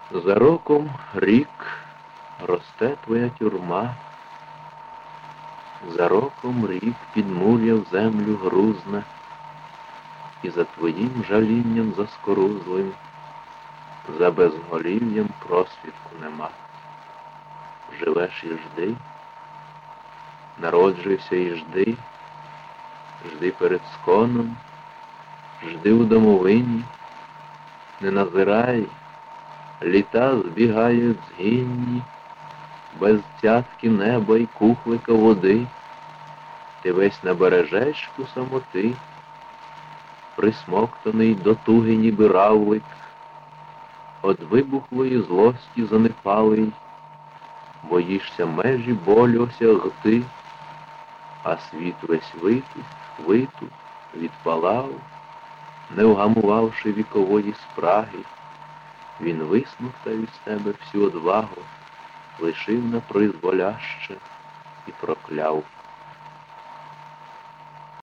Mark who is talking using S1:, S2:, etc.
S1: За роком рік росте твоя тюрма, за роком рік підмур'я в землю грузне, і за твоїм жалінням заскорузлим, за безголів'ям просвідку нема. Живеш і жди, народжуйся і жди, жди перед сконом, жди у домовині, не назирай, літа збігають згинні, без цятки неба й кухлика води, ти весь на бережечку самоти, присмоктаний до туги ніби равлик, од вибухлої злості занепалий, боїшся межі болю осягти, а світ весь витух, відпалав, не вгамувавши вікової спраги, він висмоктав із себе всю одвагу, лишив на призволяще і прокляв.